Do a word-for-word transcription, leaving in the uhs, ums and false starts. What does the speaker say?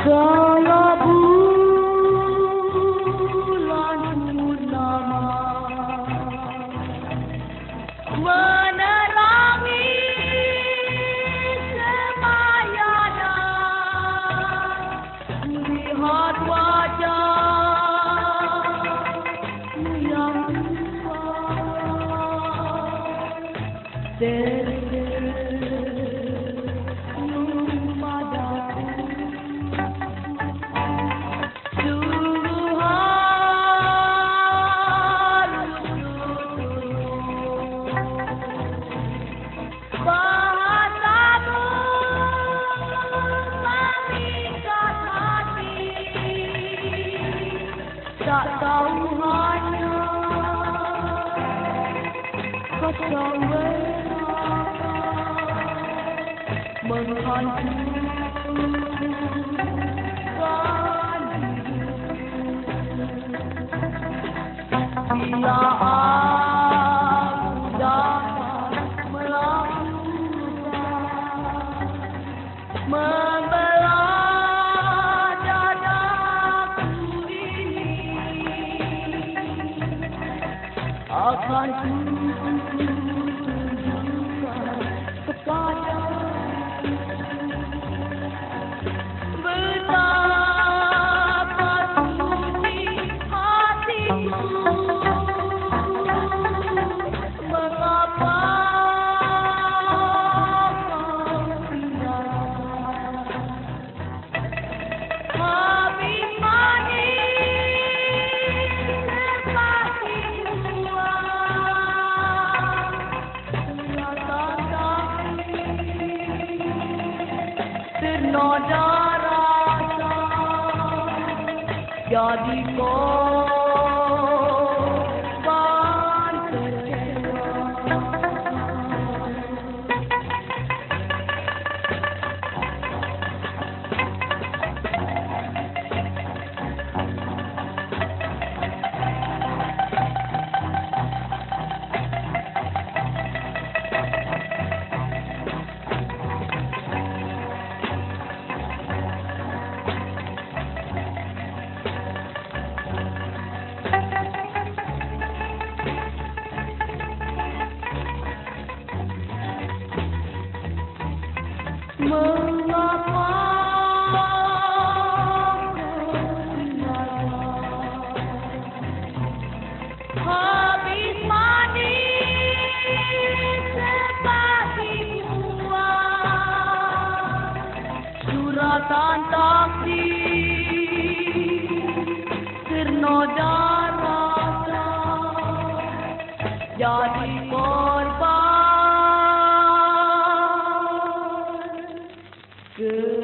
Kala bulan purnama menerangi semayanan, lihat wajahmu yang tua. Tak tahu hanya kosong belaka menghancurkan bila aku dapat melakukan akan tunjukkan kepada betapa suci hatiku, mengapa kau tinggal habis manis terpaksa ternoda rasa jadi korban kecewa. Mengapa habis manis seperti buah suratan takdir ternoda rasa jadi korban. Good.